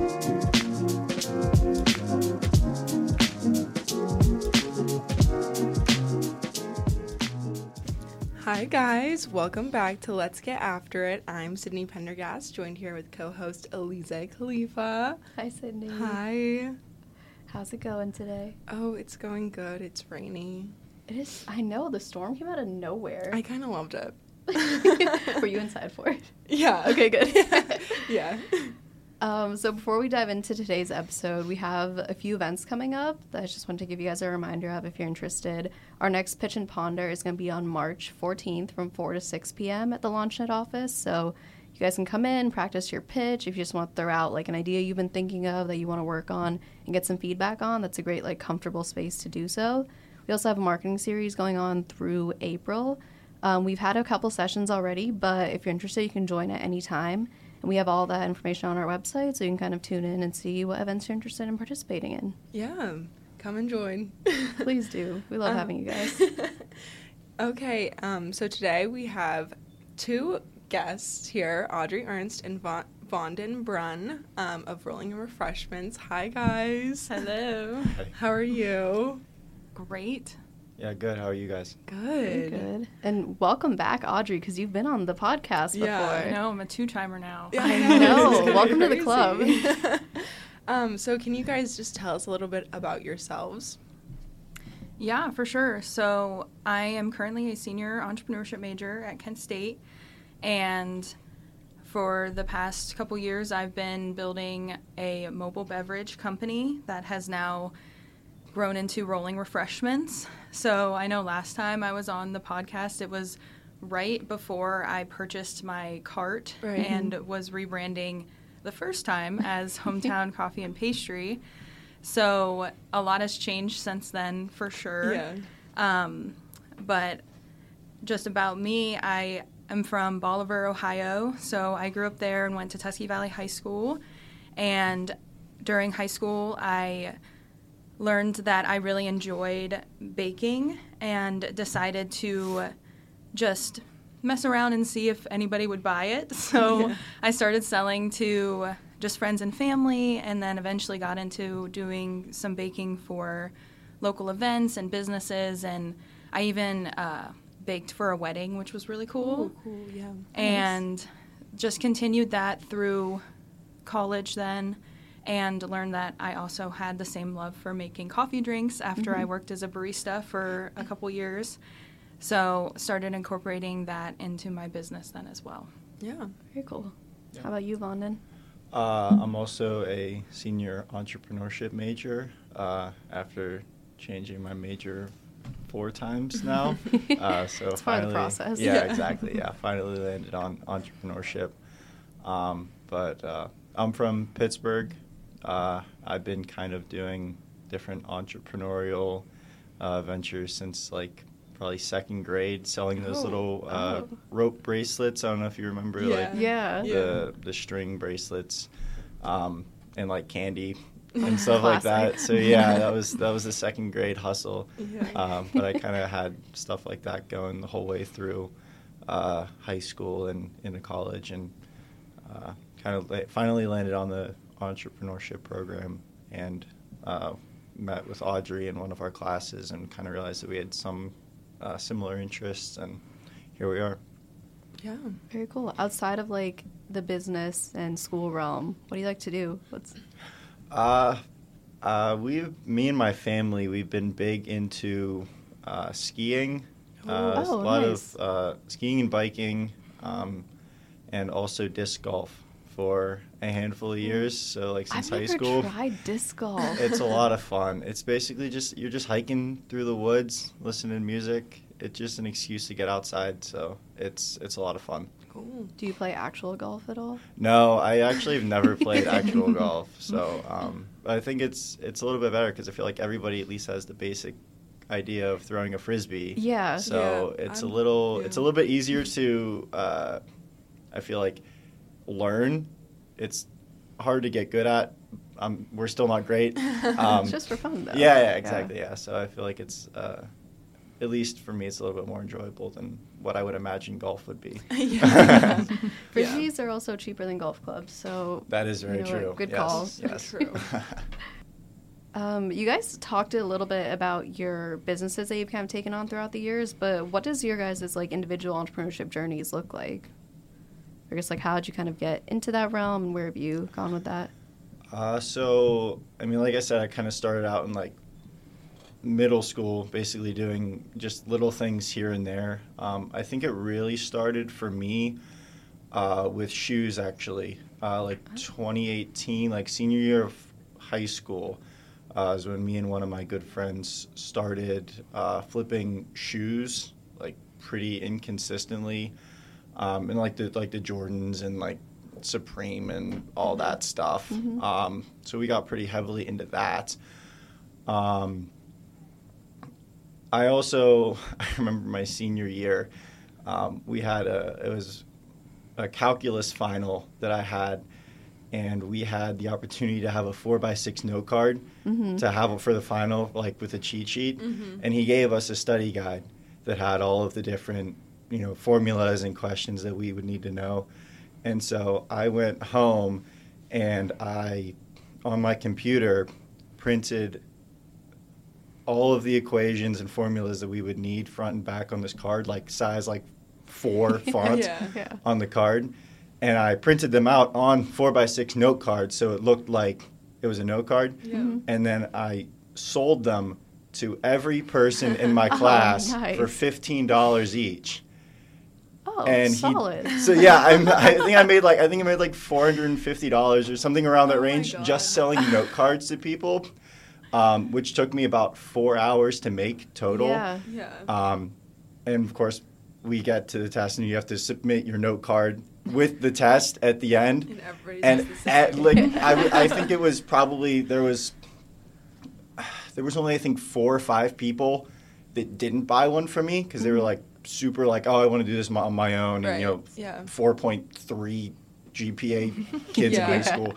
Hi guys, welcome back to Let's Get After It. I'm Sydney Pendergast, joined here with co-host Aliza Khalifa. Hi, Sydney. Hi. How's it going today? Oh, it's going good. It's rainy. It is. I know, the storm came out of nowhere. I kind of loved it. Were you inside for it? Yeah. Okay, good. Yeah. So before we dive into today's episode, we have a few events coming up that I just want to give you guys a reminder of if you're interested. Our next Pitch and Ponder is going to be on March 14th from 4 to 6 p.m. at the LaunchNet office. So you guys can come in, practice your pitch. If you just want to throw out like an idea you've been thinking of that you want to work on and get some feedback on, that's a great like comfortable space to do so. We also have a marketing series going on through April. We've had a couple sessions already, but if you're interested, you can join at any time. And we have all that information on our website, so you can kind of tune in and see what events you're interested in participating in. Yeah. Come and join. Please do. We love having you guys. Okay, so today we have two guests here, Audrey Ernst and Vondon Brunn of Rolling Refreshments. Hi, guys. Hello. Hi. How are you? Great. Yeah, good. How are you guys? Good. Good. And welcome back, Audrey, because you've been on the podcast Yeah. I before. know, I'm a two-timer now. Yeah, I know. It's kinda Welcome to the crazy. club. So can you guys just tell us a little bit about yourselves? Yeah, for sure. So I am currently a senior entrepreneurship major at Kent State, and for the past couple years, I've been building a mobile beverage company that has now grown into Rolling Refreshments. So I know last time I was on the podcast, it was right before I purchased my cart and was rebranding the first time as Hometown Coffee and Pastry. So a lot has changed since then, for sure. Yeah. But just about me, I am from Bolivar, Ohio. So I grew up there and went to Tuskegee Valley High School. And during high school, I learned that I really enjoyed baking and decided to just mess around and see if anybody would buy it. So I started selling to just friends and family, and then eventually got into doing some baking for local events and businesses, and I even baked for a wedding, which was really cool. Oh, cool, yeah. And just continued that through college then, and learned that I also had the same love for making coffee drinks after I worked as a barista for a couple years. So started incorporating that into my business then as well. Yeah. Very cool. Yeah. How about you, Vondon? I'm also a senior entrepreneurship major after changing my major 4 times now. So It's part finally, of the process. Yeah, Yeah. exactly. Yeah, finally landed on entrepreneurship. But I'm from Pittsburgh. I've been kind of doing different entrepreneurial ventures since like probably 2nd grade, selling those little rope bracelets. I don't know if you remember, like Yeah. the string bracelets, and like candy and stuff like that. So yeah, that was the 2nd grade hustle. Yeah. But I kind of had stuff like that going the whole way through high school and into college, and kind of finally landed on the entrepreneurship program, and met with Audrey in one of our classes and kind of realized that we had some similar interests, and here we are. Yeah. Very cool. Outside of like the business and school realm, what do you like to do? Me and my family, we've been big into skiing, a Oh, lot nice. of skiing and biking, and also disc golf for a handful of years. So like since I've high never school, tried disc golf. it's a lot of fun. It's basically you're just hiking through the woods, listening to music. It's just an excuse to get outside, so it's a lot of fun. Cool. Do you play actual golf at all? No, I actually have never played actual golf, so I think it's a little bit better because I feel like everybody at least has the basic idea of throwing a frisbee. Yeah. So Yeah, it's I'm- a little yeah. it's a little bit easier to I feel like learn. It's hard to get good at. We're still not great. It's just for fun, though. Yeah, exactly. Yeah, so I feel like it'll at least for me, it's a little bit more enjoyable than what I would imagine golf would be. Yeah. Frisbees are also cheaper than golf clubs, so That is very you know what, true. good Yes, call. Yes. True. You guys talked a little bit about your businesses that you've kind of taken on throughout the years, but what does your guys' like individual entrepreneurship journeys look like? I guess like how did you kind of get into that realm and where have you gone with that? So, I mean, like I said, I kind of started out in like middle school, basically doing just little things here and there. I think it really started for me with shoes, actually. Like 2018, like senior year of high school, is when me and one of my good friends started flipping shoes, like pretty inconsistently, and like the Jordans and like Supreme and all that stuff. So we got pretty heavily into that. I remember my senior year, we had it was a calculus final that I had, and we had the opportunity to have a 4x6 note card to have for the final, like with a cheat sheet. And he gave us a study guide that had all of the different, formulas and questions that we would need to know. And so I went home and on my computer, printed all of the equations and formulas that we would need front and back on this card, like size like 4 font on the card. And I printed them out on 4x6 note cards, so it looked like it was a note card. And then I sold them to every person in my class nice. for $15 each. Oh, And solid. So yeah, I think I made like $450 or something around that Oh my range God. just selling note cards to people, which took me about 4 hours to make total. Yeah. Yeah. And of course, we get to the test, and you have to submit your note card with the test at the end. And everybody's And just the same. I think it was probably there was only I think 4 or 5 people that didn't buy one from me because they were like super like, oh, I want to do this on my own, and Right. Yeah. 4.3 GPA kids in high Yeah. school.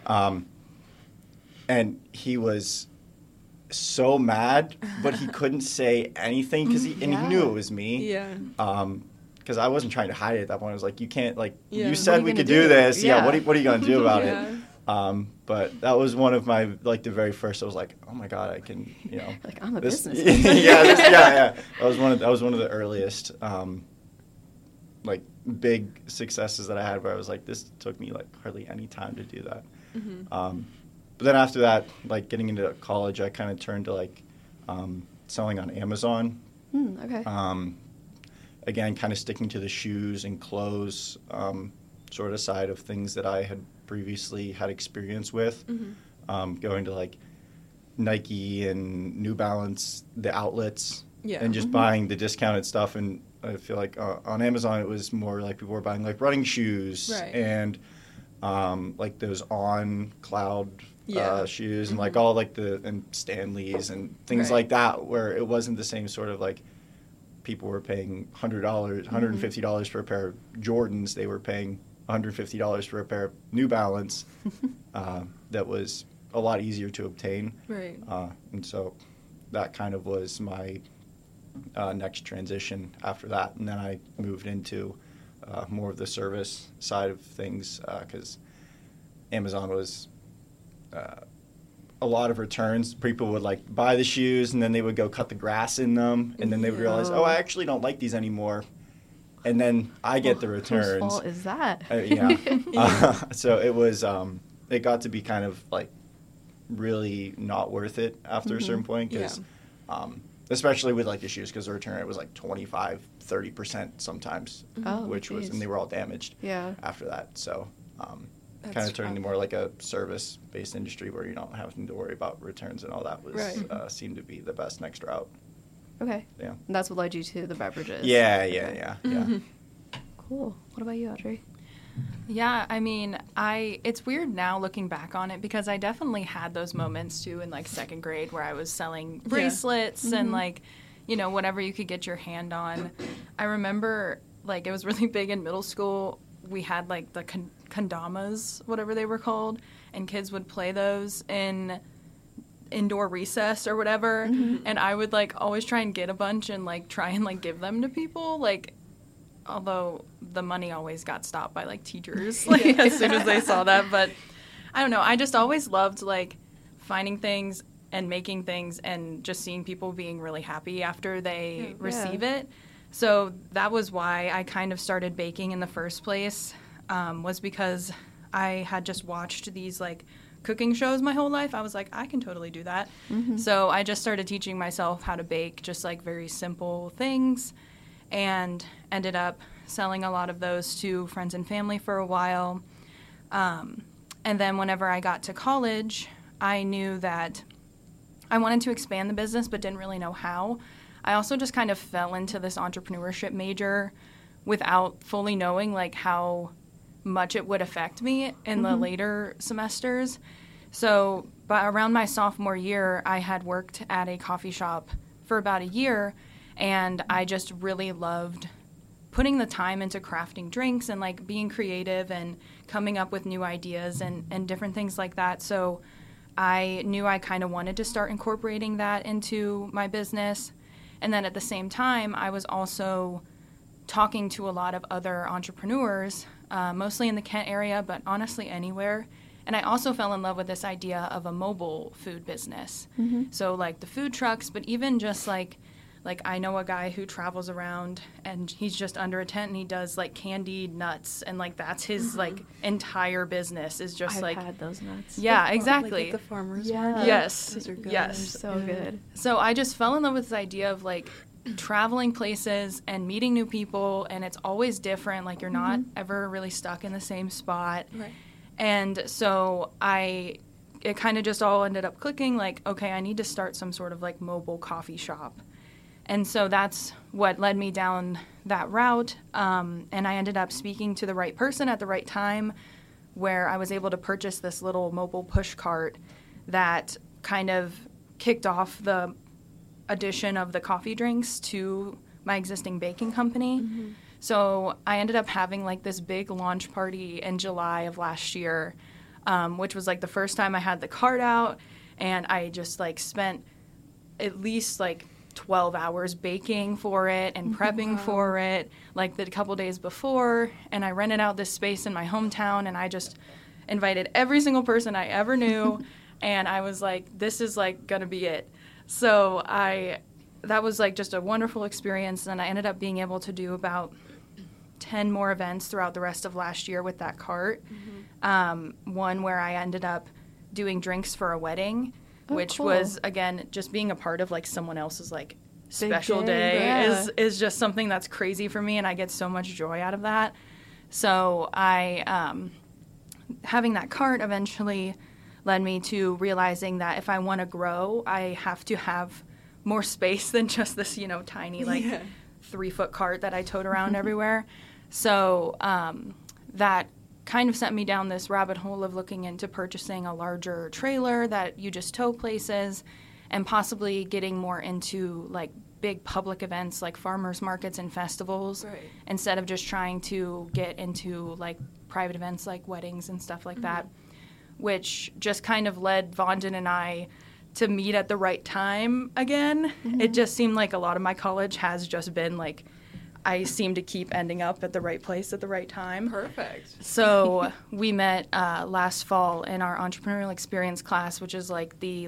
And he was so mad, but he couldn't say anything because he knew it was me. Yeah. Because I wasn't trying to hide it at that point. I was like, you can't, like, Yeah. you What said are we you could gonna do do? this. Yeah, Yeah. what are you going to do about Yeah. it? But that was one of my, like, the very first, I was like, oh my God, I can, Like, I'm a this, business. yeah. That was one of the earliest, like, big successes that I had where I was like, this took me, like, hardly any time to do that. But then after that, like, getting into college, I kind of turned to, like, selling on Amazon. Okay. Again, kind of sticking to the shoes and clothes sort of side of things that I had previously had experience with. Going to like Nike and New Balance, the outlets, Yeah. and just buying the discounted stuff. And I feel like on Amazon it was more like people were buying like running shoes Right. and like those on cloud Yeah. shoes and like all like and Stanleys and things Right. like that, where it wasn't the same sort of like people were paying $100, $150 for a pair of Jordans. They were paying $150 for a pair of New Balance. That was a lot easier to obtain. Right. And so that kind of was my next transition after that. And then I moved into more of the service side of things because Amazon was a lot of returns. People would like buy the shoes and then they would go cut the grass in them, and then they would realize, oh, I actually don't like these anymore. And then I get the returns. Whose fault is that? So it was, it got to be kind of like really not worth it after a certain point because, especially with like the shoes, because the return rate was like 25-30% sometimes, Oh, which was, geez. and they were all damaged Yeah. after that. So That's kind of turned into tough. more like a service-based industry where you're not having to worry about returns and all that was Right. seemed to be the best next route. Okay. Yeah. And that's what led you to the beverages. Yeah. Cool. What about you, Audrey? Yeah, I mean, it's weird now looking back on it because I definitely had those moments too in like second grade where I was selling bracelets and like, whatever you could get your hand on. I remember like it was really big in middle school. We had like the kondamas, whatever they were called, and kids would play those in indoor recess or whatever, and I would like always try and get a bunch and like try and like give them to people, like, although the money always got stopped by like teachers like as soon as they saw that. But I don't know, I just always loved like finding things and making things and just seeing people being really happy after they receive it. So that was why I kind of started baking in the first place, was because I had just watched these like cooking shows my whole life. I was like, I can totally do that. So I just started teaching myself how to bake just like very simple things, and ended up selling a lot of those to friends and family for a while. And then whenever I got to college, I knew that I wanted to expand the business but didn't really know how. I also just kind of fell into this entrepreneurship major without fully knowing like how much it would affect me in the later semesters. So around my sophomore year, I had worked at a coffee shop for about a year, and I just really loved putting the time into crafting drinks and like being creative and coming up with new ideas and different things like that. So I knew I kind of wanted to start incorporating that into my business. And then at the same time, I was also talking to a lot of other entrepreneurs, mostly in the Kent area, but honestly anywhere. And I also fell in love with this idea of a mobile food business. So like the food trucks, but even just like I know a guy who travels around and he's just under a tent and he does like candied nuts, and like that's his like entire business is just I've had those nuts. Yeah, exactly. Like at the farmer's Yeah. market. Yes. Those are good. Yes. So good. So I just fell in love with this idea of like traveling places and meeting new people, and it's always different. Like you're not ever really stuck in the same spot. Right. And so it kind of just all ended up clicking, like, okay, I need to start some sort of like mobile coffee shop. And so that's what led me down that route. And I ended up speaking to the right person at the right time, where I was able to purchase this little mobile push cart that kind of kicked off the addition of the coffee drinks to my existing baking company. So I ended up having like this big launch party in July of last year, which was like the first time I had the cart out, and I just like spent at least like 12 hours baking for it and prepping for it like the couple days before. And I rented out this space in my hometown, and I just invited every single person I ever knew. And I was like, this is like gonna be it. So that was like just a wonderful experience. And I ended up being able to do about 10 more events throughout the rest of last year with that cart. One where I ended up doing drinks for a wedding, which cool. was, again, just being a part of like someone else's like special day, day yeah. is just something that's crazy for me, and I get so much joy out of that. So having that cart eventually led me to realizing that if I want to grow, I have to have more space than just this, tiny 3-foot cart that I tote around everywhere. So that kind of sent me down this rabbit hole of looking into purchasing a larger trailer that you just tow places, and possibly getting more into like big public events like farmers markets and festivals, instead of just trying to get into like private events like weddings and stuff like that, which just kind of led Vondon and I to meet at the right time again. It just seemed like a lot of my college has just been like, I seem to keep ending up at the right place at the right time. Perfect. So we met last fall in our entrepreneurial experience class, which is like the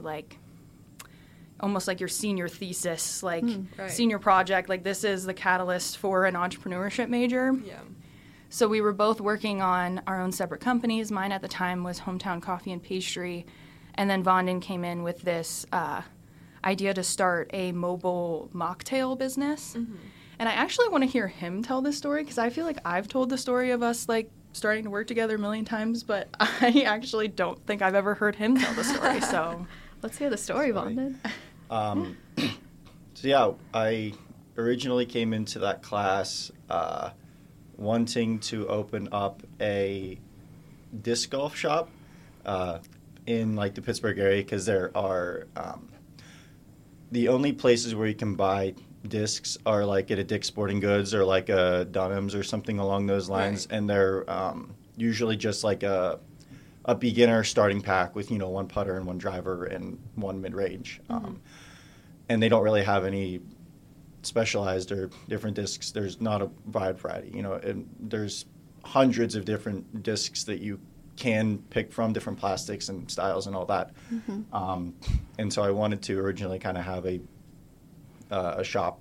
almost like your senior thesis, like senior project. Like this is the catalyst for an entrepreneurship major. Yeah. So we were both working on our own separate companies. Mine at the time was Hometown Coffee and Pastry. And then Vondon came in with this idea to start a mobile mocktail business. And I actually want to hear him tell this story, because I feel like I've told the story of us like starting to work together a million times, but I actually don't think I've ever heard him tell the story. So let's hear the story, Vondon. So yeah, I originally came into that class wanting to open up a disc golf shop in like the Pittsburgh area, because there are the only places where you can buy discs are like at a Dick's Sporting Goods or like a Dunham's or something along those lines, and they're usually just like a a beginner starting pack with, one putter and one driver and one mid-range. And they don't really have any specialized or different discs. There's not a wide variety, and there's hundreds of different discs that you can pick from, different plastics and styles and all that. And so I wanted to originally kind of have a shop,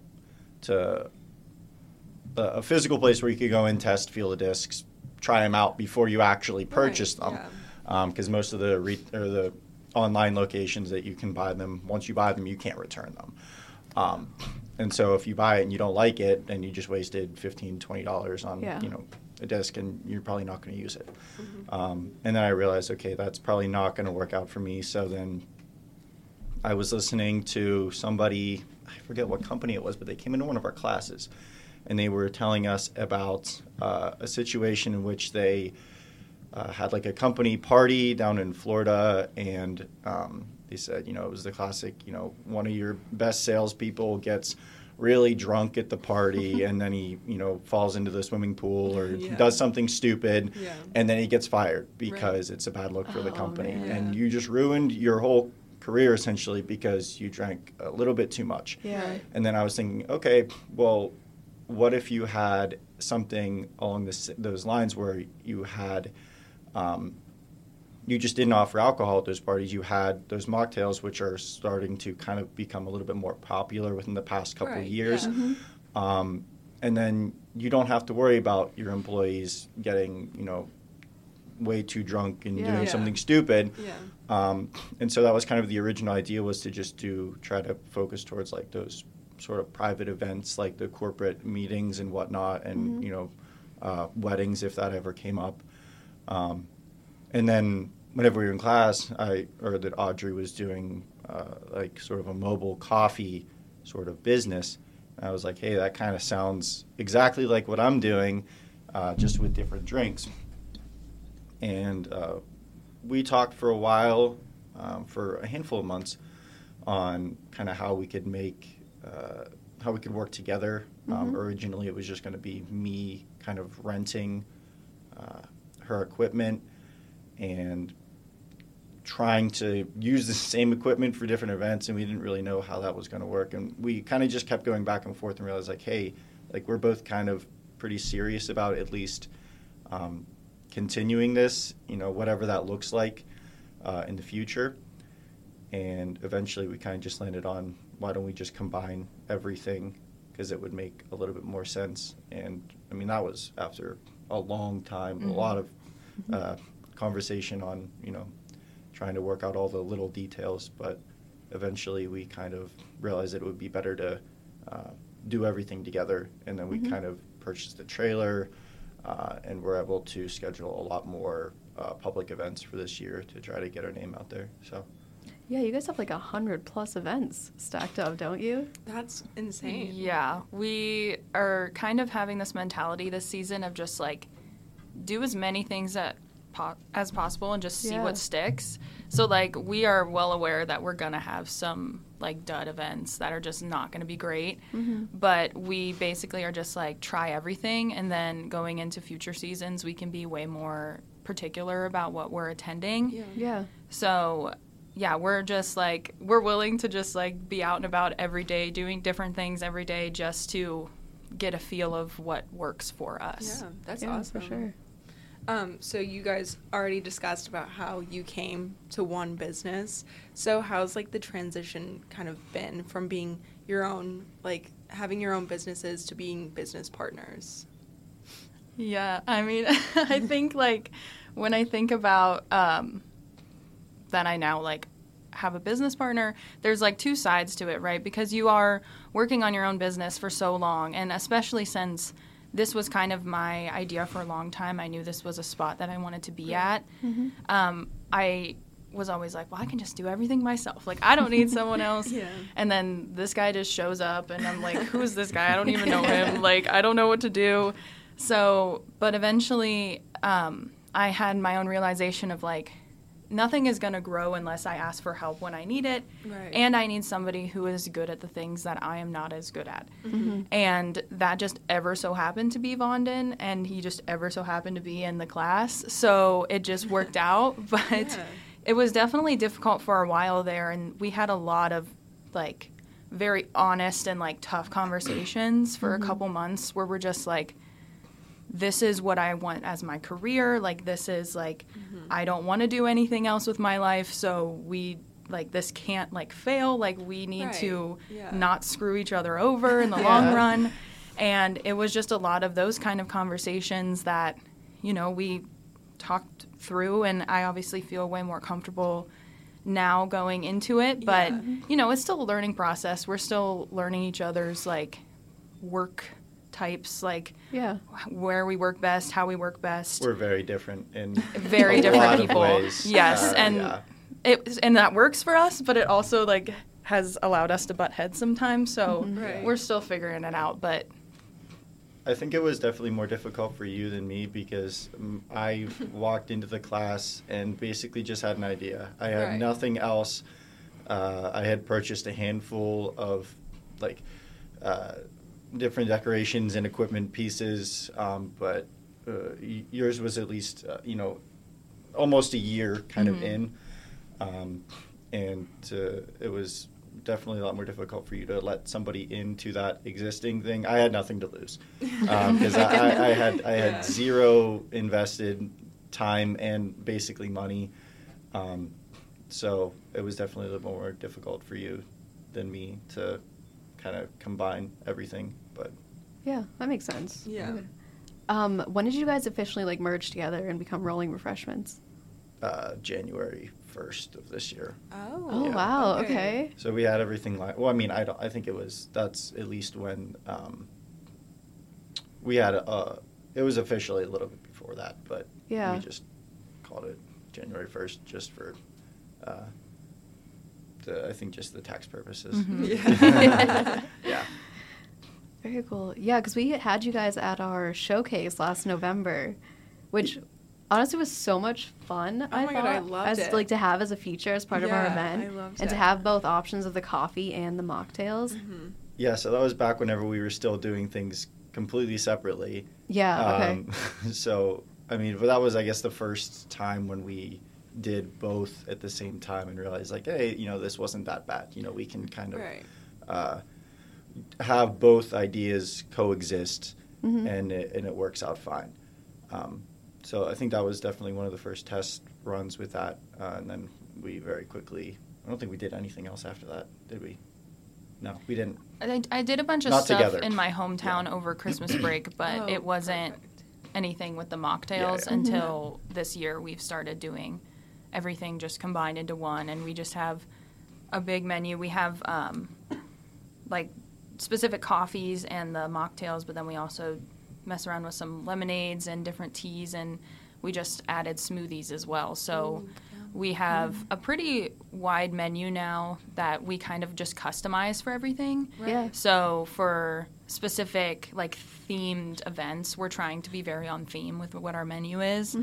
a physical place where you could go in, test, feel the discs, try them out before you actually purchase them. Because most of the online locations that you can buy them, once you buy them, you can't return them. And so if you buy it and you don't like it, then you just wasted $15, $20 on a disc, and you're probably not going to use it. And then I realized, okay, that's probably not going to work out for me. So then I was listening to somebody, I forget what company it was, but they came into one of our classes, and they were telling us about a situation in which they had like a company party down in Florida, and they said, it was the classic, one of your best salespeople gets really drunk at the party, and then he, falls into the swimming pool or does something stupid, and then he gets fired because it's a bad look for the company. And you just ruined your whole career essentially because you drank a little bit too much. And then I was thinking, okay, well, what if you had something along those lines where you had you just didn't offer alcohol at those parties. You had those mocktails, which are starting to kind of become a little bit more popular within the past couple of years. And then you don't have to worry about your employees getting, way too drunk and doing something stupid. And so that was kind of the original idea, was to just try to focus towards like those sort of private events, like the corporate meetings and whatnot, and, weddings, if that ever came up. And then whenever we were in class, I heard that Audrey was doing like sort of a mobile coffee sort of business. And I was like, hey, that kind of sounds exactly like what I'm doing, just with different drinks. And we talked for a while, for a handful of months, on kind of how we could work together. Originally, it was just going to be me kind of renting her equipment and trying to use the same equipment for different events, and we didn't really know how that was going to work. And we kind of just kept going back and forth and realized, like, hey, like, we're both kind of pretty serious about at least continuing this, whatever that looks like in the future. And eventually we kind of just landed on, why don't we just combine everything, because it would make a little bit more sense. And I mean, that was after a long time, a lot of conversation on, trying to work out all the little details. But eventually we kind of realized that it would be better to do everything together. And then we kind of purchased the trailer, and we're able to schedule a lot more public events for this year to try to get our name out there. So. Yeah, you guys have like 100+ events stacked up, don't you? That's insane. Yeah, we are kind of having this mentality this season of just like do as many things as possible and just see what sticks. So like we are well aware that we're gonna have some like dud events that are just not gonna be great, but we basically are just like try everything, and then going into future seasons we can be way more particular about what we're attending. Yeah. So. Yeah, we're just like, we're willing to just like be out and about every day, doing different things every day just to get a feel of what works for us. Yeah, that's awesome. For sure. So you guys already discussed about how you came to one business. So how's like the transition kind of been from being your own, like having your own businesses to being business partners? Yeah, I mean, I think like when I think about that I now like have a business partner, there's like two sides to it, right? Because you are working on your own business for so long, and especially since this was kind of my idea for a long time, I knew this was a spot that I wanted to be at. I was always like, well, I can just do everything myself. Like, I don't need someone else. And then this guy just shows up, and I'm like, who's this guy? I don't even know him. Like, I don't know what to do. So, but eventually I had my own realization of like, nothing is going to grow unless I ask for help when I need it. Right. And I need somebody who is good at the things that I am not as good at. Mm-hmm. And that just ever so happened to be Vondon, and he just ever so happened to be in the class. So it just worked out. But Yeah. it was definitely difficult for a while there, and we had a lot of, like, very honest and, like, tough conversations for a couple months where we're just like, this is what I want as my career. Like, this is, like, I don't want to do anything else with my life, so we, like, this can't, like, fail. Like, we need Right. to Yeah. not screw each other over in the Yeah. long run. And it was just a lot of those kind of conversations that, you know, we talked through, and I obviously feel way more comfortable now going into it. But, Yeah. you know, it's still a learning process. We're still learning each other's, like, work types, like, Yeah. where we work best, how we work best. We're very different in Very a different lot of people. ways. Yes, and yeah. and that works for us, but it also, like, has allowed us to butt heads sometimes. So Right. we're still figuring it out. But I think it was definitely more difficult for you than me because I walked into the class and basically just had an idea. I had Right. nothing else. I had purchased a handful of like different decorations and equipment pieces, but yours was at least almost a year kind of in, and it was definitely a lot more difficult for you to let somebody into that existing thing. I had nothing to lose because I had Yeah. zero invested time and basically money. So it was definitely a little more difficult for you than me to kind of combine everything. But Yeah, that makes sense. Yeah. When did you guys officially like merge together and become Rolling Refreshments? January 1st of this year. Oh. Oh Yeah. wow, okay. So we had everything well, I mean, I think that's at least when we had it was officially a little bit before that, but Yeah. we just called it January 1st just for I think just the tax purposes. Yeah. Yeah. Very cool. Yeah, because we had you guys at our showcase last November, which honestly was so much fun. Oh my God, I loved as it. like to have as a feature as part of our Yeah, event, I loved and to it. have both options of the coffee and the mocktails. Mm-hmm. Yeah, so that was back whenever we were still doing things completely separately. Yeah. Okay. So, I mean, but that was, I guess, the first time when we did both at the same time and realized, like, hey, this wasn't that bad. We can kind of Right. have both ideas coexist, Mhm. and it works out fine. So I think that was definitely one of the first test runs with that, and then we very quickly. I don't think we did anything else after that, did we? No, we didn't. I did a bunch of Not stuff together. in my hometown Yeah. over Christmas break, but Oh, it wasn't perfect. anything with the mocktails Yeah. until this year. We've started doing everything just combined into one, and we just have a big menu. We have like specific coffees and the mocktails, but then we also mess around with some lemonades and different teas, and we just added smoothies as well. So we have a pretty wide menu now that we kind of just customize for everything. Yeah. So for specific like themed events, we're trying to be very on theme with what our menu is.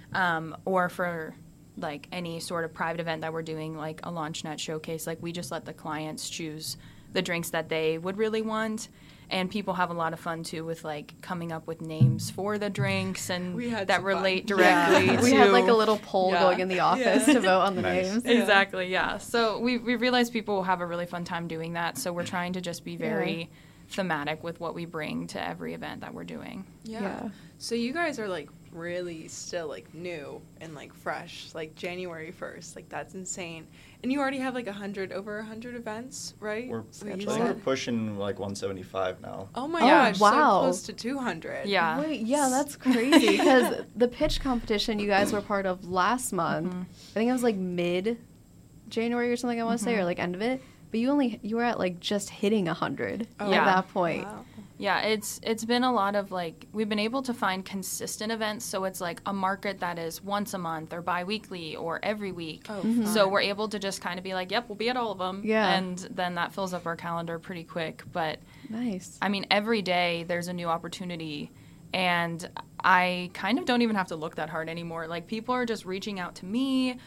Or for like any sort of private event that we're doing, like a LaunchNet showcase, like we just let the clients choose the drinks that they would really want. And people have a lot of fun too with like coming up with names for the drinks and We had that some relate fun. directly to. We had like a little poll Yeah. going in the office Yeah. to vote on the Nice. names. Yeah. Exactly, yeah. So we realized people will have a really fun time doing that. So we're trying to just be very thematic with what we bring to every event that we're doing. Yeah. Yeah. So you guys are like really still like new and like fresh, like January 1st. Like that's insane. And you already have like over 100 events, right? We're, So I you think we're said- pushing like 175 now. Oh my Oh, gosh, wow. so close to 200. Yeah. Wait, yeah, that's crazy. Because the pitch competition you guys were part of last month, I think it was like mid-January or something. I want to say, or like end of it. But you were at like just hitting 100 Oh, at that point. Wow. Yeah, it's been a lot of like we've been able to find consistent events, so it's like a market that is once a month or bi-weekly or every week. Oh, So fun. we're able to just kind of be like, yep, we'll be at all of them. Yeah. And then that fills up our calendar pretty quick. But Nice. I mean, every day there's a new opportunity, and I kind of don't even have to look that hard anymore. Like people are just reaching out to me,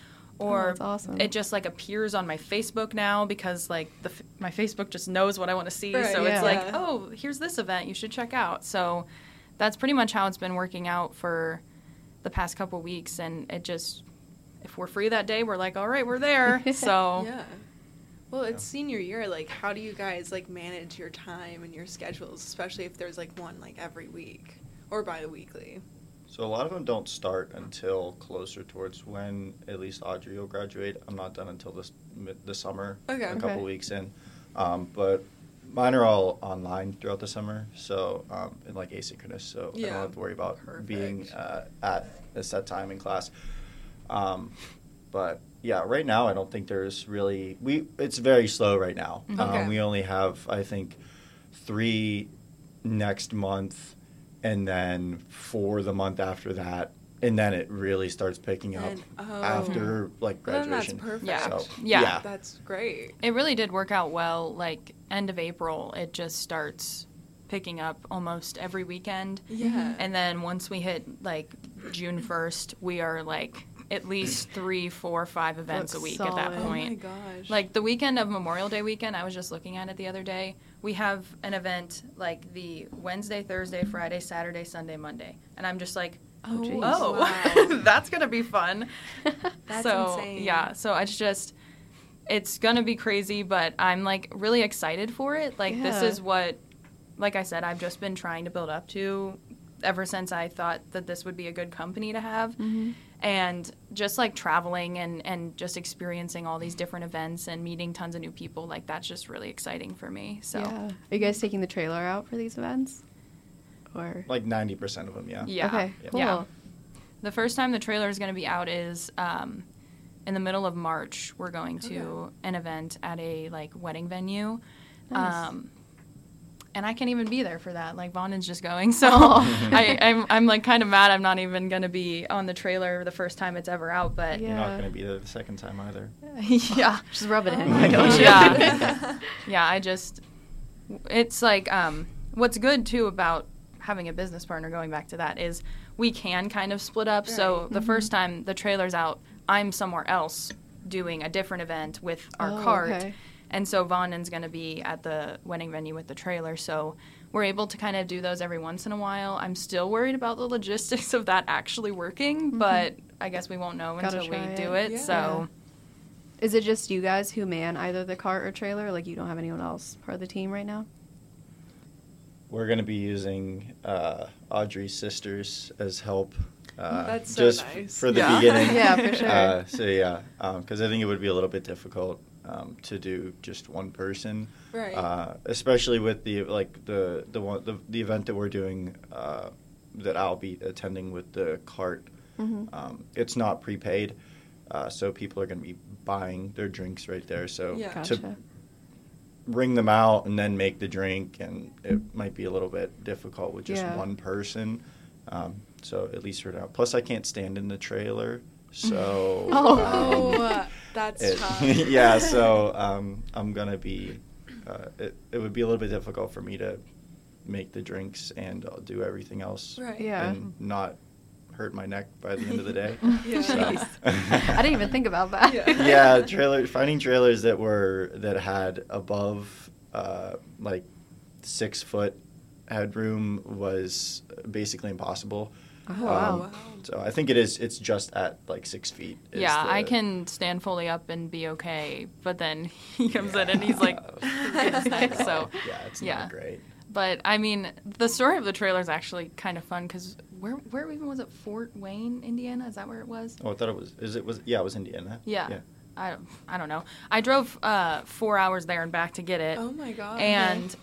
or that's awesome. it just like appears on my Facebook now because like my Facebook just knows what I want to see. Right, So yeah. it's like, oh, here's this event you should check out. So that's pretty much how it's been working out for the past couple weeks. And it just, if we're free that day, we're like, all right, we're there. So Yeah. Well, it's senior year. Like, how do you guys like manage your time and your schedules, especially if there's like one like every week or bi-weekly? So a lot of them don't start until closer towards when at least Audrey will graduate. I'm not done until the summer, Okay. a couple Okay. weeks in. But mine are all online throughout the summer, so and like asynchronous, so I Yeah. don't have to worry about being Perfect. at a set time in class. But yeah, right now I don't think there's really it's very slow right now. Okay. We only have, I think, 3 next month, and then 4 the month after that, and then it really starts picking up And- oh. after like Then that's graduation. perfect. Yeah. So, Yeah. That's great. it really did work out well. Like end of April, it just starts picking up almost every weekend. Yeah. And then once we hit like June 1st, we are like at least 3, 4, 5 events That's a week at that solid. Oh my point. gosh. Like the weekend of Memorial Day weekend, I was just looking at it the other day. We have an event like the Wednesday, Thursday, Friday, Saturday, Sunday, Monday. And I'm just like, Oh, geez. oh, wow. that's going to be fun. That's so, insane. yeah, so it's going to be crazy, but I'm like really excited for it. Like this Yeah. is what, like I said, I've just been trying to build up to ever since I thought that this would be a good company to have. Mm-hmm. And just like traveling and just experiencing all these different events and meeting tons of new people, like that's just really exciting for me. So Yeah. Are you guys taking the trailer out for these events? Or like 90% of them, yeah. yeah. Okay, cool. Yeah. The first time the trailer is going to be out is in the middle of March. We're going to an event at a like wedding venue. Nice. And I can't even be there for that. Like Vonden's just going, so Oh. I'm like kind of mad. I'm not even gonna be on the trailer the first time it's ever out. But Yeah. You're not going to be there the second time either. yeah, Just rub it in. Oh Why don't you? yeah, yeah. It's like what's good too about having a business partner. Going back to that is we can kind of split up. So Right. the first time the trailer's out, I'm somewhere else doing a different event with our Oh, cart. okay. And so Vonden's going to be at the wedding venue with the trailer. So we're able to kind of do those every once in a while. I'm still worried about the logistics of that actually working, but I guess we won't know Gotta until we try do it. it. Yeah. So Is it just you guys who man either the cart or trailer? Like you don't have anyone else part of the team right now? We're going to be using Audrey's sisters as help. That's so just nice. for the Yeah. beginning. Yeah, for sure. So yeah, because I think it would be a little bit difficult to do just one person, Right. especially with the event that we're doing that I'll be attending with the cart. Mm-hmm. It's not prepaid, so people are going to be buying their drinks right there. So Yeah. Gotcha. to ring them out and then make the drink, and it might be a little bit difficult with just Yeah. one person. So at least for now. Plus, I can't stand in the trailer, so Oh, that's tough. yeah. So I'm gonna be. It would be a little bit difficult for me to make the drinks and do everything else, Right. Yeah. and not hurt my neck by the end of the day. Yeah. So- Jeez. I didn't even think about that. Yeah. Yeah, finding trailers that had above like 6 foot headroom was basically impossible. Oh, wow. Wow. So I think it's just at like 6 feet. is yeah, I the- can stand fully up and be okay. But then he comes in and he's like, so. Yeah, it's Yeah. not great. But I mean, the story of the trailer is actually kind of fun because where even was it? Fort Wayne, Indiana? Is that where it was? Oh, I thought it was. It was Indiana. Yeah. Yeah. I don't know. I drove 4 hours there and back to get it. Oh my god. And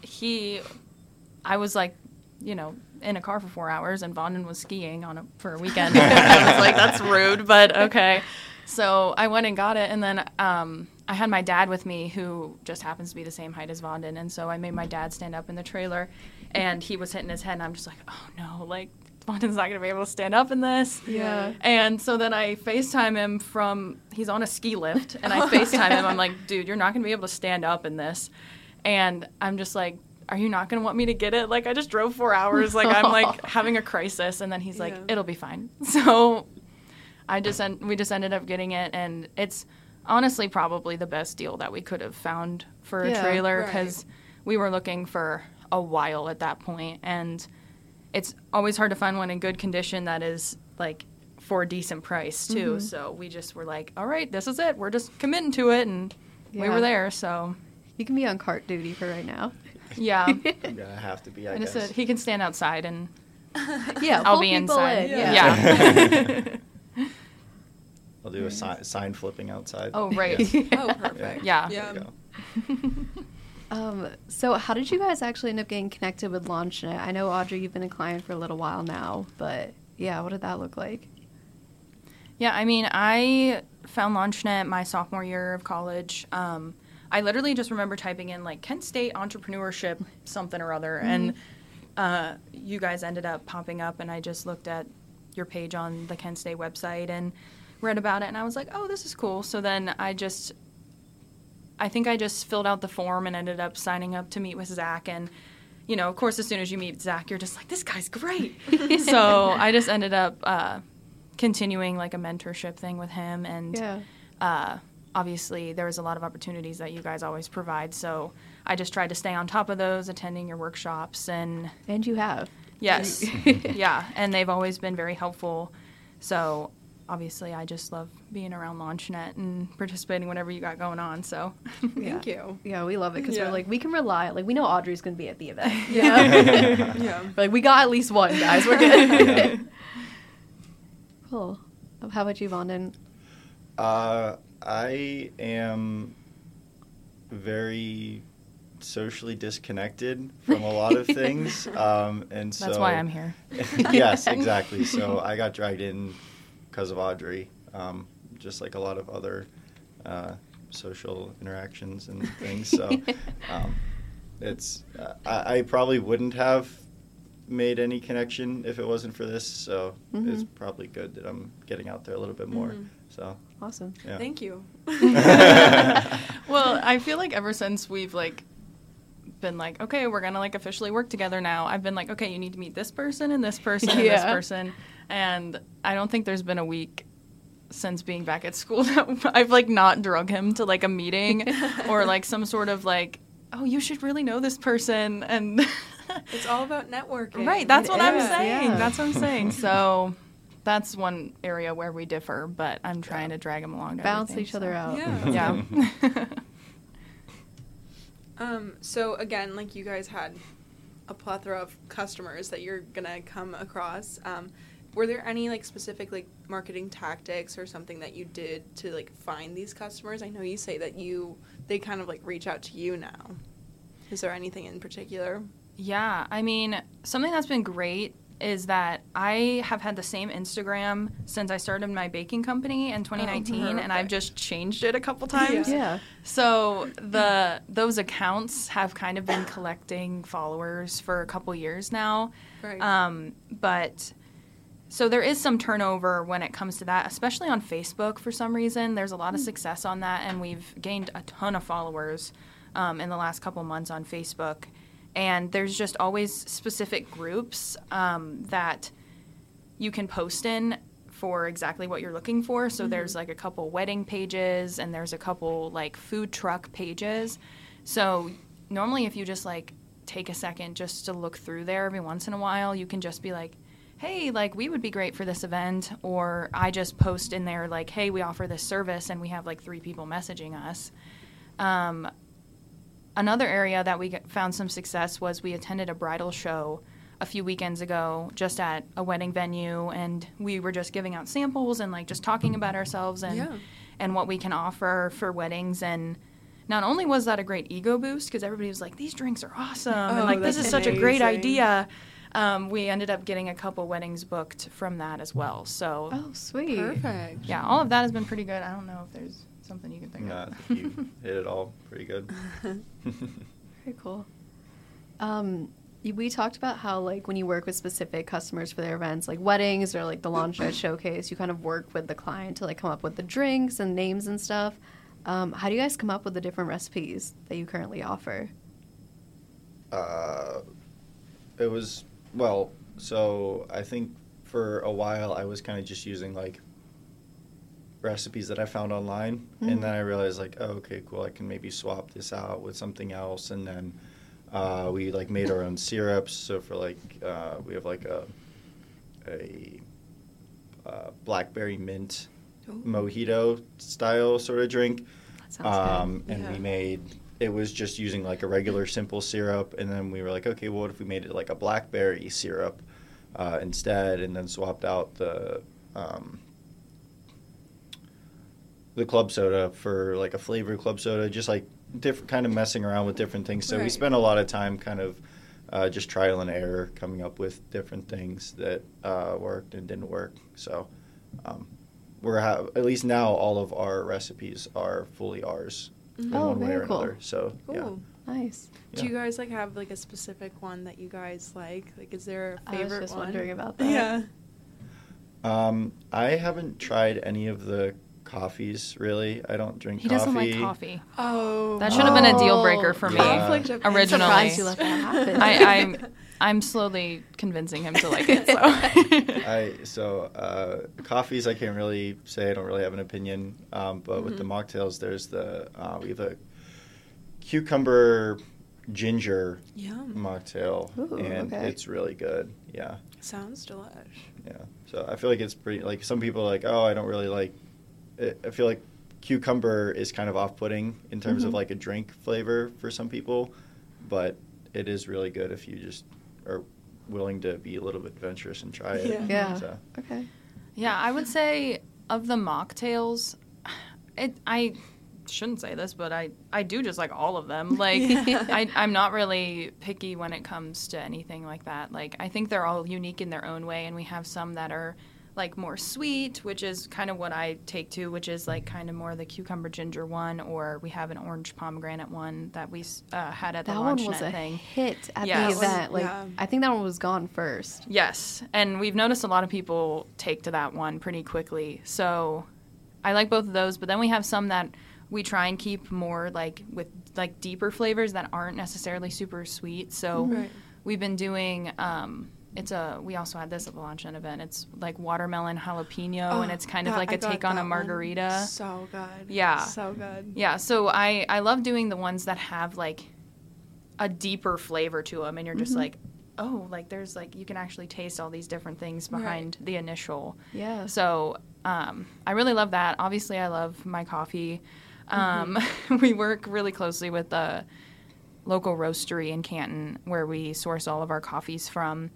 I was like, in a car for 4 hours, and Vonden was skiing for a weekend. I was like, that's rude, but okay. So I went and got it, and then I had my dad with me, who just happens to be the same height as Vonden, and so I made my dad stand up in the trailer, and he was hitting his head, and I'm just like, oh no, like Vonden's not gonna be able to stand up in this. Yeah. And so then I FaceTime him he's on a ski lift, and I FaceTime him. I'm like, dude, you're not going to be able to stand up in this. And I'm just like, are you not going to want me to get it? Like, I just drove 4 hours. Like, I'm like having a crisis. And then he's like, Yeah. it'll be fine. So we just ended up getting it, and it's honestly probably the best deal that we could have found for a trailer, because we were looking for a while at that point, and it's always hard to find one in good condition that is like for a decent price too. So we just were like, all right, this is it. We're just committing to it, and we were there. So you can be on cart duty for right now. Yeah, I'm gonna have to be. I guess. He can stand outside, and I'll be inside. Yeah. I'll do a sign flipping outside. Oh, right. Oh, perfect. Yeah. There you go. So how did you guys actually end up getting connected with LaunchNet? I know, Audrey, you've been a client for a little while now, but yeah, what did that look like? Yeah, I mean, I found LaunchNet my sophomore year of college. I literally just remember typing in, like, Kent State entrepreneurship something or other, and you guys ended up popping up, and I just looked at your page on the Kent State website and read about it, and I was like, oh, this is cool. So then I think I just filled out the form and ended up signing up to meet with Zach. And, you know, of course, as soon as you meet Zach, you're just like, this guy's great. So I just ended up continuing, like, a mentorship thing with him. And obviously there was a lot of opportunities that you guys always provide. So I just tried to stay on top of those, attending your workshops. And you have. Yes. Yeah. And they've always been very helpful. So obviously, I just love being around LaunchNet and participating whenever you got going on. So, thank you. Yeah, we love it because we're like, we can rely. Like, we know Audrey's going to be at the event. Yeah. Like, we got at least one, guys. We're good. Cool. How about you, Vondon? I am very socially disconnected from a lot of things, and so that's why I'm here. Yes, exactly. So I got dragged in because of Audrey, just like a lot of other social interactions and things. So it's I probably wouldn't have made any connection if it wasn't for this. So it's probably good that I'm getting out there a little bit more. So awesome. Yeah. Thank you. Well, I feel like ever since we've like been like, okay, we're gonna like officially work together now, I've been like, okay, you need to meet this person and this person and this person. And I don't think there's been a week since being back at school that I've, like, not drug him to, like, a meeting or, like, some sort of, like, oh, you should really know this person. And it's all about networking. Right, that's what I'm saying. Yeah. That's what I'm saying. So that's one area where we differ, but I'm trying to drag him along to balance everything, each other out. Yeah. Yeah. So, again, like, you guys had a plethora of customers that you're going to come across. Were there any, like, specific, like, marketing tactics or something that you did to, like, find these customers? I know you say that they kind of, like, reach out to you now. Is there anything in particular? Yeah, I mean, something that's been great is that I have had the same Instagram since I started my baking company in 2019, and I've just changed it a couple times. Yeah. So those accounts have kind of been collecting followers for a couple years now. Right. But so there is some turnover when it comes to that, especially on Facebook for some reason. There's a lot of success on that, and we've gained a ton of followers in the last couple months on Facebook. And there's just always specific groups that you can post in for exactly what you're looking for. So there's like a couple wedding pages, and there's a couple like food truck pages. So normally if you just like take a second just to look through there every once in a while, you can just be like, hey, like, we would be great for this event. Or I just post in there like, hey, we offer this service, and we have like 3 people messaging us. Another area that we found some success was we attended a bridal show a few weekends ago just at a wedding venue, and we were just giving out samples and like just talking about ourselves and what we can offer for weddings. And not only was that a great ego boost because everybody was like, these drinks are awesome, and like, this is such a great idea. We ended up getting a couple weddings booked from that as well. So, oh, sweet. Perfect. yeah, all of that has been pretty good. I don't know if there's something you can think Yeah, of. I think you hit it all pretty good. Very cool. We talked about how, like, when you work with specific customers for their events, like weddings or like the LaunchNet showcase, you kind of work with the client to like come up with the drinks and names and stuff. How do you guys come up with the different recipes that you currently offer? It was, well, so I think for a while I was kind of just using like recipes that I found online, and then I realized like, oh, okay, cool, I can maybe swap this out with something else, and then we like made our own syrups. So for like we have like a blackberry mint mojito style sort of drink. That sounds good. And we made, it was just using like a regular simple syrup, and then we were like, okay, well, what if we made it like a blackberry syrup instead, and then swapped out the club soda for like a flavored club soda, just like different, kind of messing around with different things. So we spent a lot of time kind of just trial and error, coming up with different things that worked and didn't work. So at least now all of our recipes are fully ours in one way or another. So cool. Nice. Do you guys like have like a specific one that you guys like? Like, is there a favorite one? I was just wondering about that. Yeah. I haven't tried any of the coffees, really. I don't drink coffee. He doesn't like coffee. Oh. That should have been a deal breaker for me Conflict of originally. Surprised you let that happen. I'm slowly convincing him to like it. So Coffees, I can't really say. I don't really have an opinion. But with the mocktails, there's we have a cucumber ginger mocktail, and it's really good. Yeah. Sounds delish. Yeah. So I feel like it's pretty, like, some people are like, oh, I don't really like it. I feel like cucumber is kind of off-putting in terms of like a drink flavor for some people, but it is really good if you just are willing to be a little bit adventurous and try it. Yeah. So. Okay. Yeah, I would say of the mocktails, I shouldn't say this, but I do just like all of them. Like, I'm not really picky when it comes to anything like that. Like, I think they're all unique in their own way, and we have some that are like more sweet, which is kind of what I take to, which is like kind of more the cucumber ginger one, or we have an orange pomegranate one that we had at the launch That one was a thing. hit at Yes. the event. Like, I think that one was gone first. Yes, and we've noticed a lot of people take to that one pretty quickly. So I like both of those, but then we have some that we try and keep more like with like deeper flavors that aren't necessarily super sweet. So we've been doing we also had this at the launch event. It's like watermelon jalapeno, and it's kind of like a take on a margarita. One. So good. Yeah. So good. Yeah, so I love doing the ones that have like a deeper flavor to them, and you're just like, oh, like there's like, you can actually taste all these different things behind the initial. Yeah. So I really love that. Obviously, I love my coffee. We work really closely with the local roastery in Canton where we source all of our coffees from.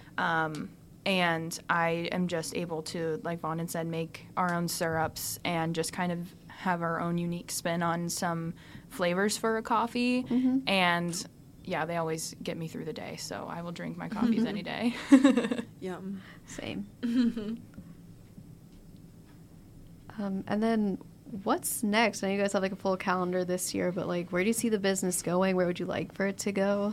And I am just able to, like Vaughn said, make our own syrups and just kind of have our own unique spin on some flavors for a coffee. And yeah, they always get me through the day, so I will drink my coffees any day. Yum. Same. And then what's next? I know you guys have like a full calendar this year, but like, where do you see the business going? Where would you like for it to go?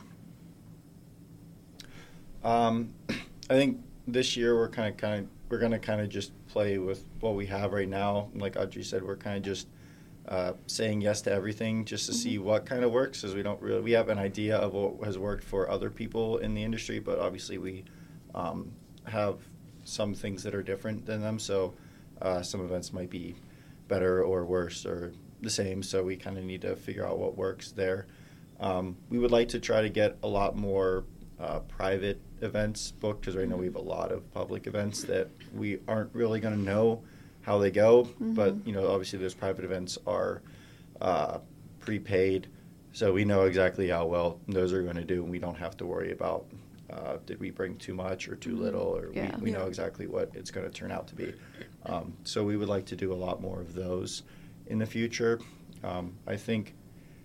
I think this year we're gonna kind of just play with what we have right now. Like Audrey said, we're kind of just saying yes to everything just to see what kind of works, because we have an idea of what has worked for other people in the industry, but obviously we have some things that are different than them. So some events might be better or worse or the same. So we kind of need to figure out what works there. We would like to try to get a lot more private events booked, because right now we have a lot of public events that we aren't really going to know how they go. But obviously those private events are prepaid, so we know exactly how well those are going to do, and we don't have to worry about did we bring too much or too little, or we know exactly what it's going to turn out to be. So we would like to do a lot more of those in the future. I think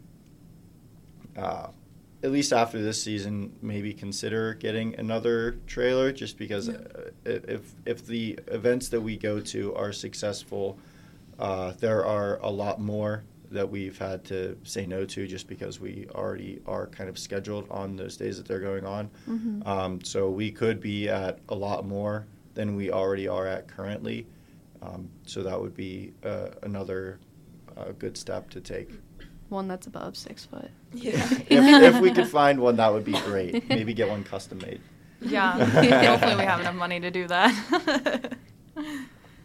at least after this season, maybe consider getting another trailer, just because if the events that we go to are successful, there are a lot more that we've had to say no to just because we already are kind of scheduled on those days that they're going on. So we could be at a lot more than we already are at currently. So that would be another good step to take. One that's above 6 foot. Yeah. If we could find one, that would be great. Maybe get one custom made. Yeah. Hopefully we have enough money to do that.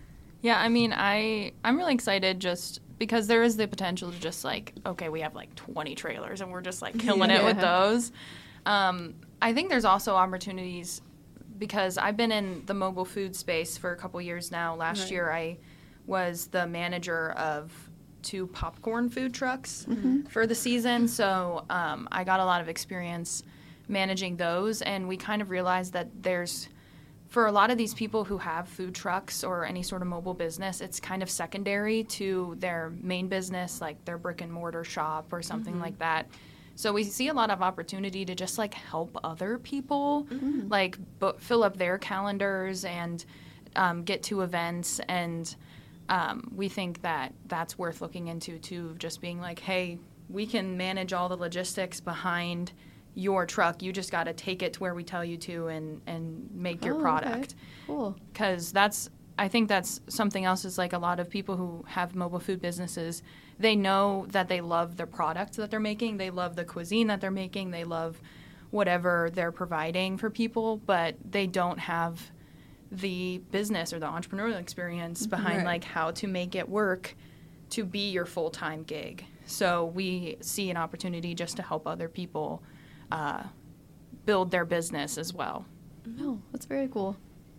Yeah, I mean, I'm really excited just because there is the potential to just like, okay, we have like 20 trailers and we're just like killing it with those. I think there's also opportunities because I've been in the mobile food space for a couple years now. Last year I was the manager of 2 popcorn food trucks for the season. So I got a lot of experience managing those, and we kind of realized that there's, for a lot of these people who have food trucks or any sort of mobile business, it's kind of secondary to their main business, like their brick and mortar shop or something like that. So we see a lot of opportunity to just like help other people, like fill up their calendars and get to events. And we think that that's worth looking into too, just being like, hey, we can manage all the logistics behind your truck. You just got to take it to where we tell you to and make your product. Okay. Cool. Because I think that's something else is like a lot of people who have mobile food businesses, they know that they love the product that they're making. They love the cuisine that they're making. They love whatever they're providing for people, but they don't have the business or the entrepreneurial experience behind like how to make it work to be your full-time gig. So we see an opportunity just to help other people build their business as well. Oh, that's very cool.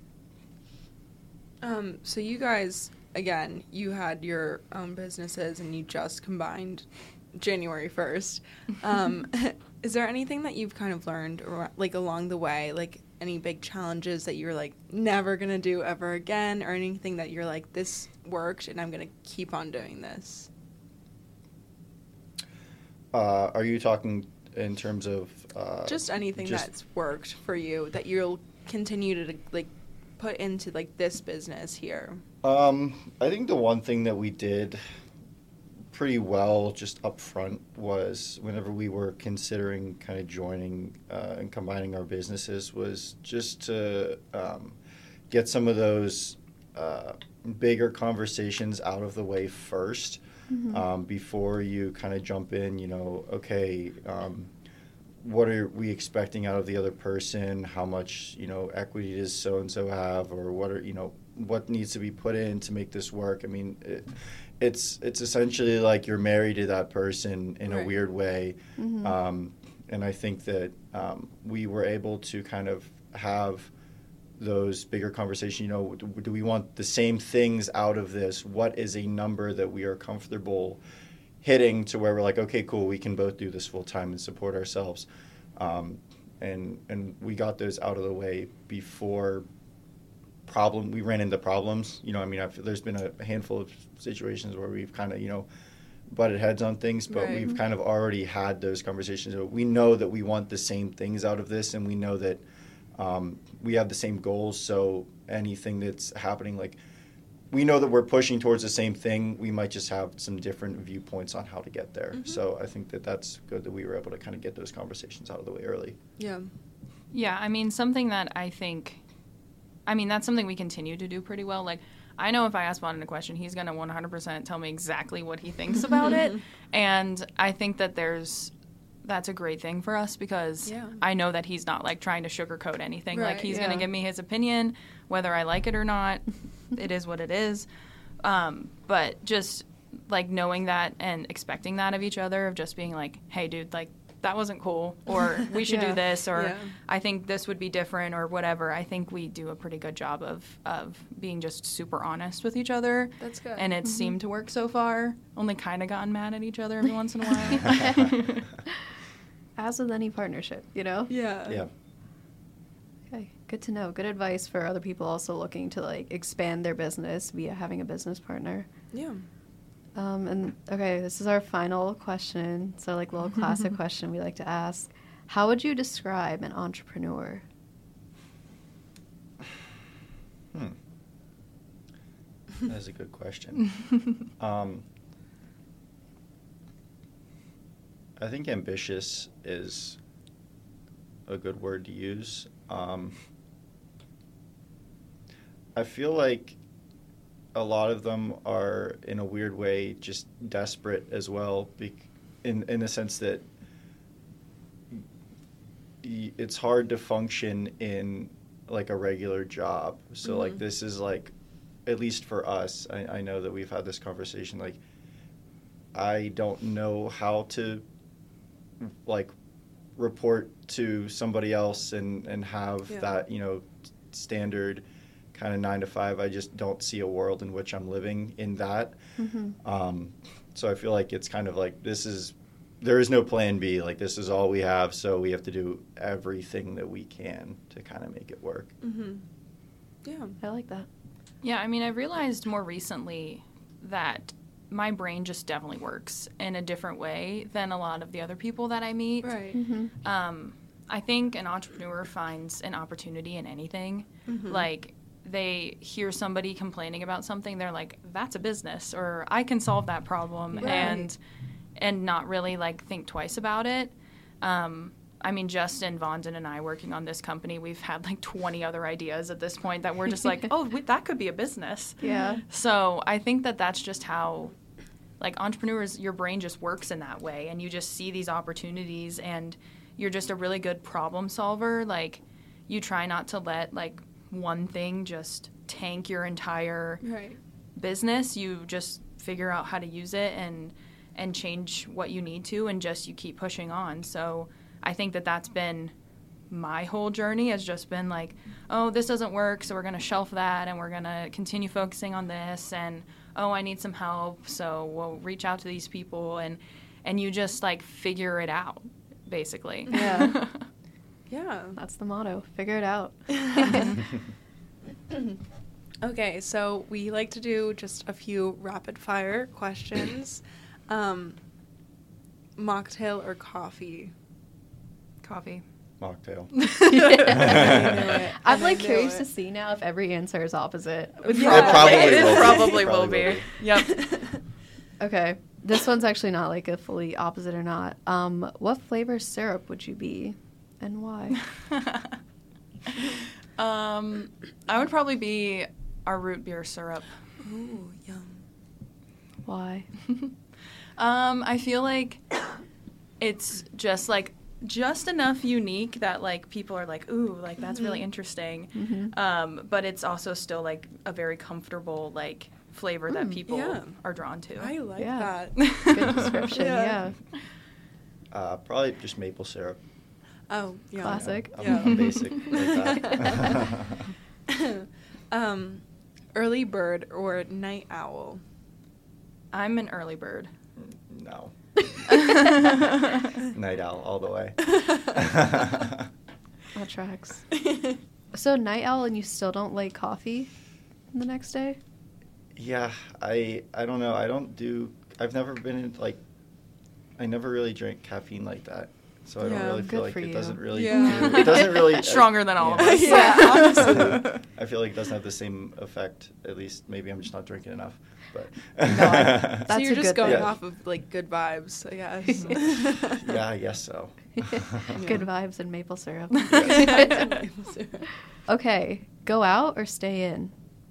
So you guys, again, you had your own businesses and you just combined January 1st. Is there anything that you've kind of learned like along the way, like any big challenges that you're like never going to do ever again, or anything that you're like, this worked and I'm going to keep on doing this? Are you talking in terms of just anything that's worked for you that you'll continue to like put into like this business here? I think the one thing that we did pretty well just up front was whenever we were considering kind of joining and combining our businesses was just to get some of those bigger conversations out of the way first. Before you kind of jump in, okay, what are we expecting out of the other person? How much, equity does so-and-so have? Or what needs to be put in to make this work? I mean, it's essentially like you're married to that person in a weird way. And I think that we were able to kind of have those bigger conversations. Do we want the same things out of this? What is a number that we are comfortable hitting to where we're like, okay, cool, we can both do this full time and support ourselves. And we got those out of the way before we ran into problems. There's been a handful of situations where we've kind of, butted heads on things, but we've kind of already had those conversations. We know that we want the same things out of this, and we know that we have the same goals. So anything that's happening, like, we know that we're pushing towards the same thing. We might just have some different viewpoints on how to get there. So I think that that's good that we were able to kind of get those conversations out of the way early. Yeah. Yeah, I mean, something that that's something we continue to do pretty well. Like, I know if I ask Vaughn a question, he's going to 100% tell me exactly what he thinks about it. And I think that that's a great thing for us because I know that he's not like trying to sugarcoat anything. Like, he's going to give me his opinion, whether I like it or not. It is what it is. But just like knowing that and expecting that of each other, of just being like, hey, dude, like, that wasn't cool, or we should do this, or I think this would be different, or whatever. I think we do a pretty good job of being just super honest with each other. That's good. And it seemed to work so far. Only kind of gotten mad at each other every once in a while. As with any partnership, Yeah. Yeah. Okay, good to know. Good advice for other people also looking to like expand their business via having a business partner. Yeah. And okay, this is our final question. So like a little classic question we like to ask. How would you describe an entrepreneur? That's a good question. I think ambitious is a good word to use. I feel like a lot of them are, in a weird way, just desperate as well, in the sense that it's hard to function in like a regular job. So like this is like at least for us, I know that we've had this conversation, like, I don't know how to, like, report to somebody else and have that, you know, standard kind of 9 to 5. I just don't see a world in which I'm living in that. So I feel like it's kind of like there is no plan B. Like, this is all we have, so we have to do everything that we can to kind of make it work. Yeah. I like that. Yeah, I mean, I realized more recently that my brain just definitely works in a different way than a lot of the other people that I meet. Right. I think an entrepreneur finds an opportunity in anything. Like, they hear somebody complaining about something, they're like, that's a business, or I can solve that problem, Right. and not really, like, think twice about it. I mean, Justin, Vondon, and I working on this company, we've had like 20 other ideas at this point that we're just like, oh, that could be a business. Yeah. So I think that that's just how, like, entrepreneurs, your brain just works in that way, and you just see these opportunities, and you're just a really good problem solver. Like, you try not to let, like, one thing just tank your entire business. You just figure out how to use it and change what you need to, and just you keep pushing on. So I think that that's been my whole journey, has just been like, oh, this doesn't work, so we're going to shelf that, and we're going to continue focusing on this, and, oh, I need some help, so we'll reach out to these people, and you just, like, figure it out, basically. Yeah. Yeah. That's the motto. Figure it out. Okay, so we like to do just a few rapid fire questions. Mocktail or coffee? Coffee. Mocktail. I'm like curious to see now if every answer is opposite. It probably will be. Yep. Okay. This one's actually not like a fully opposite or not. What flavor syrup would you be and why? I would probably be our root beer syrup. Ooh, yum. Why? I feel like it's just like just enough unique that like people are like, ooh, like that's really interesting. But it's also still like a very comfortable like flavor that people are drawn to. I like Yeah. that. Good description. Yeah. Probably just maple syrup. Oh, yeah. Classic. I'm basic like that. Early bird or night owl? I'm an early bird. No. Night owl all the way. That tracks. So night owl, and you still don't like coffee the next day? Yeah, I don't know. I've never been in, like, I never really drank caffeine like that. So I don't really feel good like for it you. doesn't really Yeah. it doesn't really Stronger than all of us. Yeah, honestly. I feel like it doesn't have the same effect. At least maybe I'm just not drinking enough. But That's So you're a just good going thing. off of like good vibes, I guess. yeah, I guess so. Good vibes and maple syrup. Yeah. Okay, go out or stay in?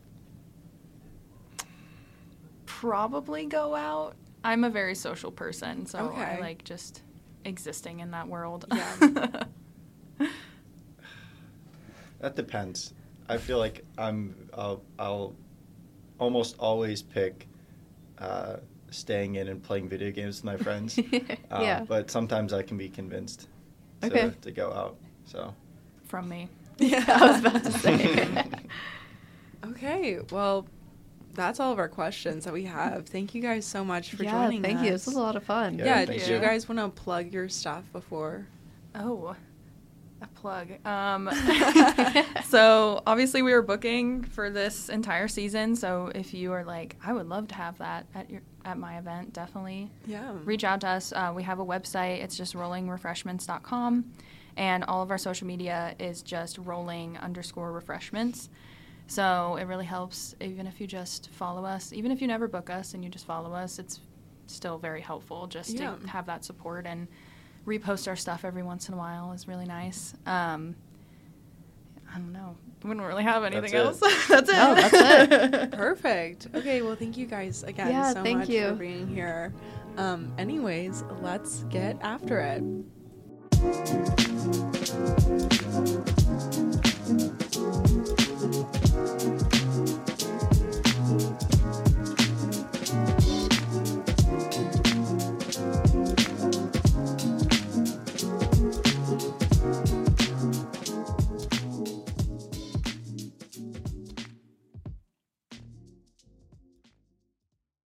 Probably go out. I'm a very social person, so I Okay. like just existing in that world. Yeah. That depends. I feel like I'll almost always pick staying in and playing video games with my friends. Yeah. But sometimes I can be convinced to go out. So. From me. Yeah. I was about to say. Okay, well, that's all of our questions that we have. Thank you guys so much for joining us. Thank you. This was a lot of fun. Yeah, Yeah, thank do you you. guys want to plug your stuff before? Oh, a plug. So obviously we were booking for this entire season. So if you are like, I would love to have that at my event, definitely Yeah. reach out to us. We have a website. It's just rollingrefreshments.com. And all of our social media is just rolling_refreshments. So it really helps even if you just follow us. Even if you never book us and you just follow us, it's still very helpful just to have that support, and repost our stuff every once in a while is really nice. I don't know. We wouldn't really have anything else. That's it. No, that's it. Perfect. Okay, well, thank you guys again so thank much you. for being here. Anyways, let's get after it.